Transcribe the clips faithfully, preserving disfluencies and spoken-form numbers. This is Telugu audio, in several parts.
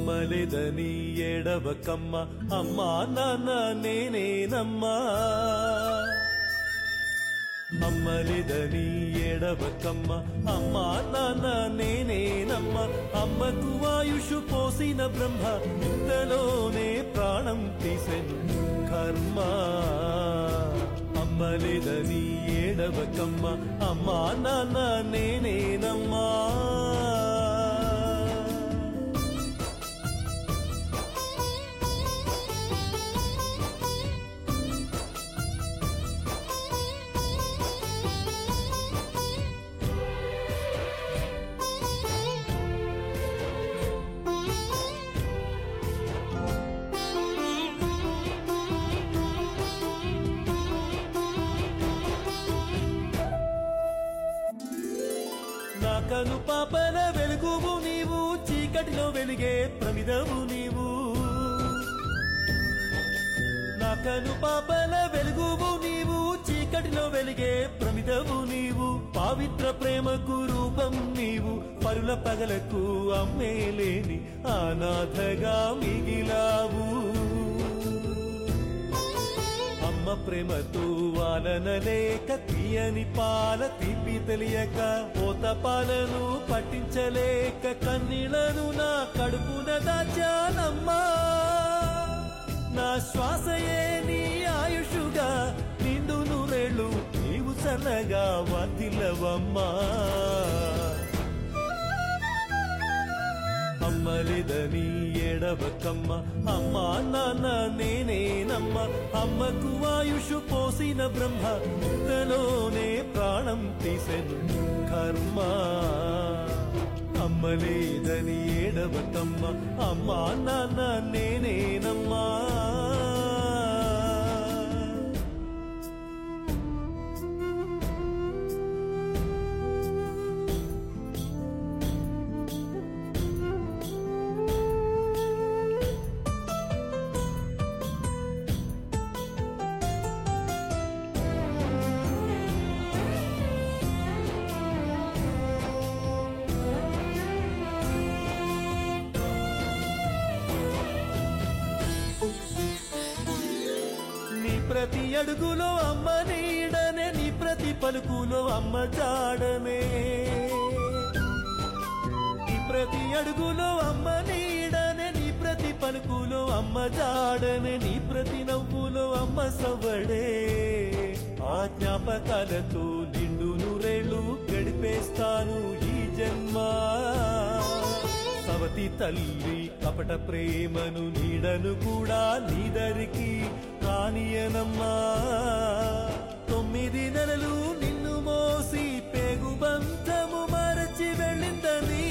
అమ్మలేదని ఏడవకమ్మ, అమ్మా నాన్న నేనేనమ్మా. అమ్మలేదని ఏడవకమ్మ, అమ్మా నాన్న నేనేనమ్మా. అమ్మకు ఆయుషు పోసిన బ్రహ్మ ఇంతలోనే ప్రాణం తీసెను కర్మ. అమ్మలేదని ఏడవకమ్మ, అమ్మా నాన్న నేనేనమ్మా. కను పాపల వెలుగువు నీవు, చీకటిలో వెలిగే ప్రమిదవు నీవు. నా కను పాపల వెలుగువు నీవు, చీకటిలో వెలిగే ప్రమిదవు నీవు. పవిత్ర ప్రేమకు రూపం నీవు, పరుల పగలకు అమ్మేలేని అనాథగా మిగిలావు. అమ్మ ప్రేమతో వాలనలేక తీయని పాల తీపి తెలియక, పోత పాలను పట్టించలేక కన్నీళ్లను నా కడుపున దాచానమ్మా. నా శ్వాసయే నీ ఆయుషుగా, నిండు నూరేళ్ళు నీవు సన్నగా వర్ధిల్లవమ్మా. అమ్మలేదని ఏడవకమ్మ, అమ్మా నాన్న నేనేనమ్మా. అమ్మకు ఆయుషు పోసిన బ్రహ్మ ఇంతలోనే ప్రాణం తీసెను కర్మ. అమ్మలేదని ఏడవకమ్మ, అమ్మా నాన్న నేనేనమ్మా. ప్రతి అడుగులో అమ్మ నీడనే, నీ ప్రతి పలుకులో అమ్మ జాడనే. నీ ప్రతి అడుగులో అమ్మ నీడనే, నీ ప్రతి పలుకులో అమ్మ జాడనే. నీ ప్రతి నవ్వులో అమ్మ సవ్వడే. ఆ జ్ఞాపకాలతో నిండు నూరేళ్ళు గడిపేస్తాను ఈ జన్మ. సవతి తల్లి కపట ప్రేమను నీడను కూడా నీదరికి కానియనమ్మా. తొమ్మిది నెలలు నిన్ను మోసి పేగు బంధము మరచి వెళ్ళిందని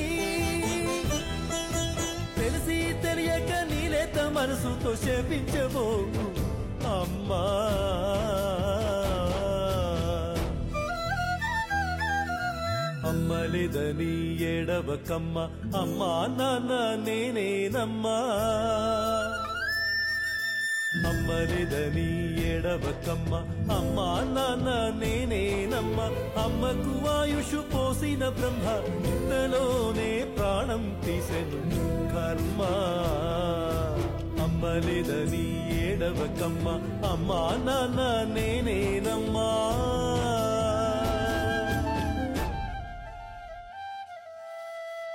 తెలిసి తెలియక నీలేత మనసుతో శపించబోకు అమ్మా. అమ్మలేదని ఏడవకమ్మ, అమ్మా నాన్న నేనేనమ్మా. అమ్మలేదని ఏడవకమ్మ, అమ్మా నాన్న నేనేనమ్మా. అమ్మకు ఆయుషు పోసిన బ్రహ్మ ఇంతలోనే ప్రాణం తీసెను కర్మ. అమ్మలేదని ఏడవకమ్మ, అమ్మా నాన్న నేనే